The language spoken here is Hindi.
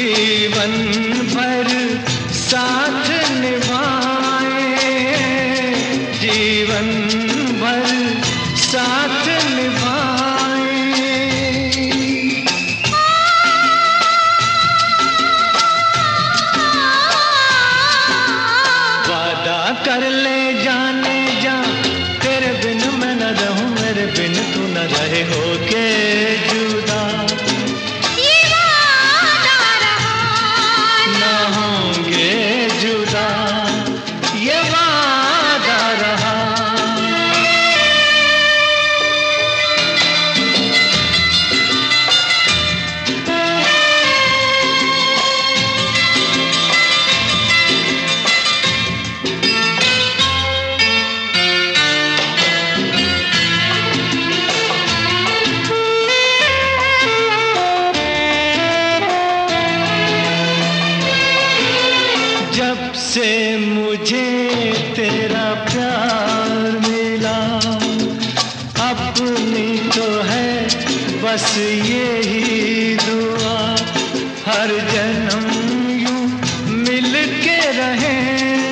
जीवन भर साथ निभाए, जीवन भर साथ निभाए। वादा कर ले जाने जा, तेरे बिन मैं न रहूं, मेरे बिन तू न रहे, होके जुदा। ये वादा रहा ना होंगे जुदा, ये वादा रहा। जब से मुझे तेरा प्यार मिला, अपनी तो है बस यही दुआ, हर जन्म यूं मिल के रहें,